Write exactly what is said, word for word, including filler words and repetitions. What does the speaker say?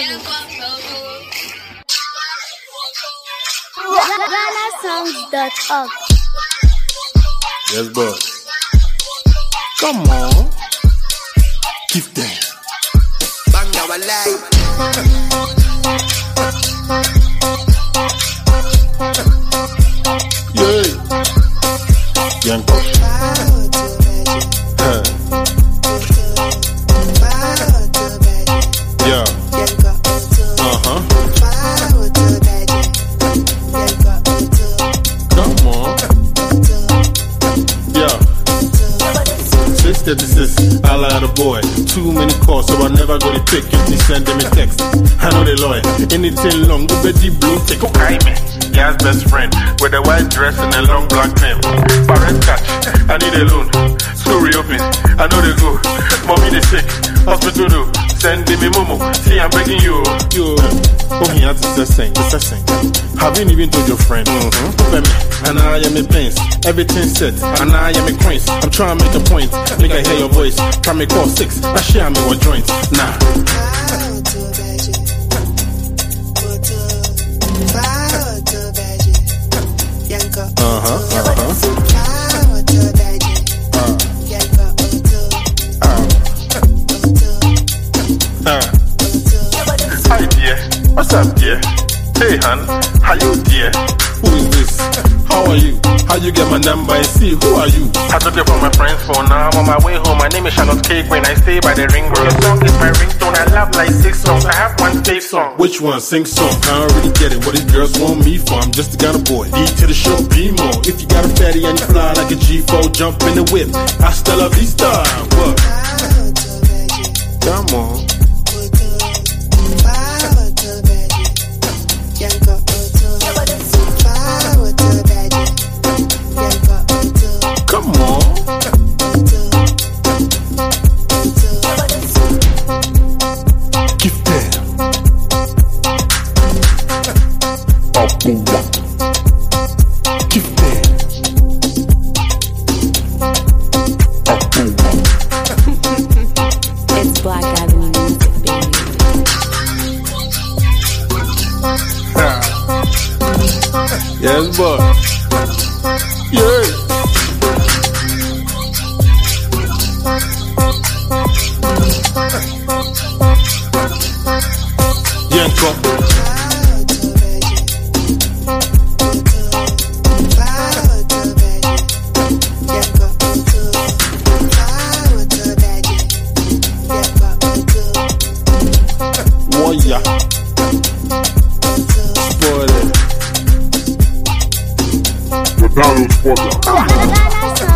Ghana Songs dot org. Yes, boy. Come on. Give them. Bang our life. Yeah. Young boy. Huh. Yeah. Uh-huh. Come on. Yeah. six thirty-six, I lied a boy. Too many calls, so I never go to pick if they send them a text. I know they lawyer. Anything long, the Betty Blue take a me. Yes, best friend with a white dress and a long black name. Parent catch, I need a loan. School reopen, I know they go. Mommy they sick, hospital do. Send me momo, see I'm begging you. You, oh he has to say, it's a sing. Haven't even told your friend. Mm-hmm. And I am a pains, everything set. And I am a coins. I'm trying to make a point. Make I hear your voice. Try me call six. I share me what joint. Nah. Uh-huh, uh-huh. Uh. Uh. Hi dear, what's up dear? Hey hon, how you dear? Who is this? How are you? How you get my number and see who are you? I took it from my friend's phone, now I'm on my way home. My name is Charlotte Cake when I stay by the ring road. Your song is my ringtone, I love like six songs. I have one safe song. Which one? Sing song. I don't really get it. What these girls want me for? I'm just a Ghana boy. E to the show, be more. If you got a fatty and you fly like a G four, jump in the whip. Hasta la vista. What? Come on. Come on. Give them. Give them. It's Black Avenue Music, baby. Yes, boy. Yeah. Yanko. Warrior. Spoil it. The download spot.